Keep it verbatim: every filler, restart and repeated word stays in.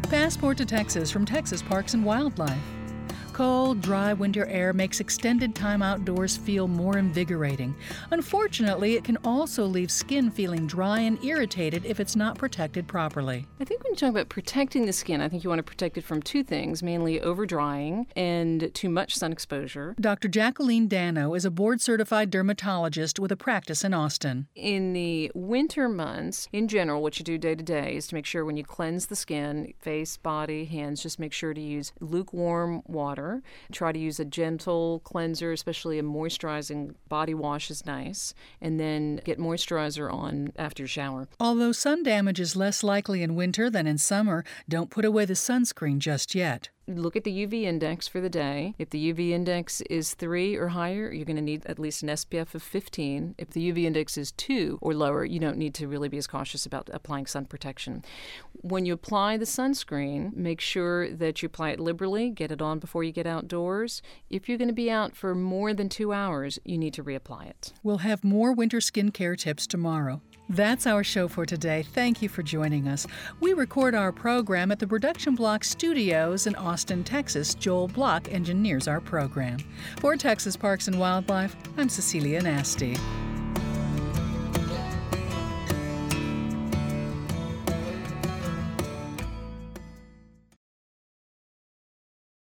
Passport to Texas from Texas Parks and Wildlife. Cold, dry winter air makes extended time outdoors feel more invigorating. Unfortunately, it can also leave skin feeling dry and irritated if it's not protected properly. I think when you talk about protecting the skin, I think you want to protect it from two things, mainly over-drying and too much sun exposure. Doctor Jacqueline Dano is a board-certified dermatologist with a practice in Austin. In the winter months, in general, what you do day to day is to make sure when you cleanse the skin, face, body, hands, just make sure to use lukewarm water. Try to use a gentle cleanser, especially a moisturizing body wash is nice, and then get moisturizer on after your shower. Although sun damage is less likely in winter than in summer, don't put away the sunscreen just yet. Look at the U V index for the day. If the U V index is three or higher, you're going to need at least an S P F of fifteen. If the U V index is two or lower, you don't need to really be as cautious about applying sun protection. When you apply the sunscreen, make sure that you apply it liberally, get it on before you get outdoors. If you're going to be out for more than two hours, you need to reapply it. We'll have more winter skincare tips tomorrow. That's our show for today. Thank you for joining us. We record our program at the Production Block Studios in Austin, Texas. Joel Block engineers our program. For Texas Parks and Wildlife, I'm Cecilia Nasty.